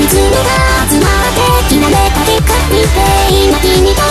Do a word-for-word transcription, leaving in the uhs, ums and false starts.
が集まってきらめか光って今君と